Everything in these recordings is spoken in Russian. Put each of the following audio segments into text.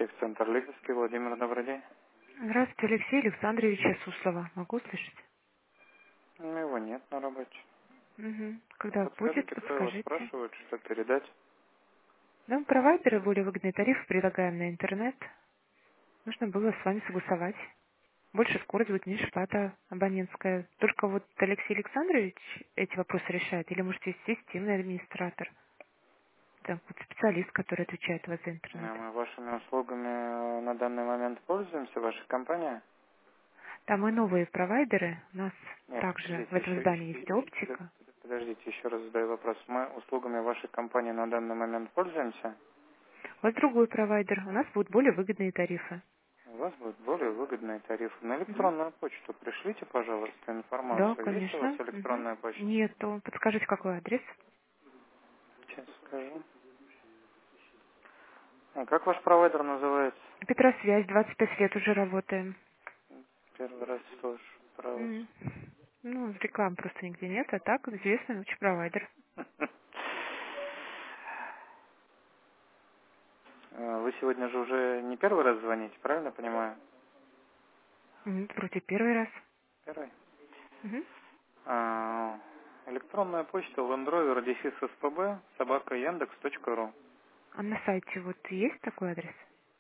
Техцентр Лидовский, Владимир, добрый день. Здравствуйте, Алексей Александрович Суслова. Могу слышать? Ну, его нет на работе. Когда будет, Подскажите, кто его подскажите. спрашивает, что передать? Нам провайдеры более выгодный тариф предлагаем на интернет. Нужно было с вами согласовать. Больше скорость будет, меньше плата абонентская. Только вот Алексей Александрович эти вопросы решает? Или, может, есть системный администратор? Там вот специалист, который отвечает у вас за интернет. Мы вашими услугами на данный момент пользуемся, вашей компанией? Там и новые провайдеры. У нас Нет, также в подождите, этом здании есть оптика. подождите, еще раз задаю вопрос. Мы услугами вашей компании на данный момент пользуемся? У вас другой провайдер. У нас будут более выгодные тарифы. У вас будет более выгодный тариф. На Мгм. электронную почту пришлите, пожалуйста, Да, информацию. Есть у вас конечно. электронная почта? Нету. Подскажите, какой адрес? Сейчас скажу. А как ваш провайдер называется? Петросвязь, 25 лет уже работаем. Первый раз слышу про вас. М. Ну, реклам просто нигде нет, а так известный очень провайдер. Вы сегодня же уже не первый раз звоните, правильно понимаю? Вроде первый раз. Первый. Мгм. Электронная почта Landrover _spb @yandex.ru. А на сайте вот есть такой адрес?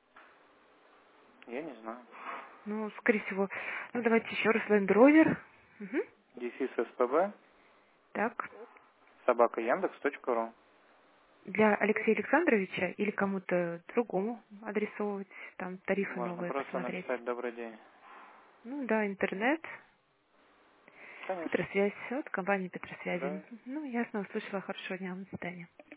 Я не знаю. Ну, скорее всего. Ну, давайте еще раз. Land Rover. Мгм. _spb Так. @yandex.ru. Для Алексея Александровича или кому-то другому адресовывать, там тарифы Можно новые просто посмотреть. написать «Добрый день». Ну да, интернет, Конечно. Петросвязь, вот компания Да. Петросвязи. Ну, ясно, услышала, хорошего дня, до свидания.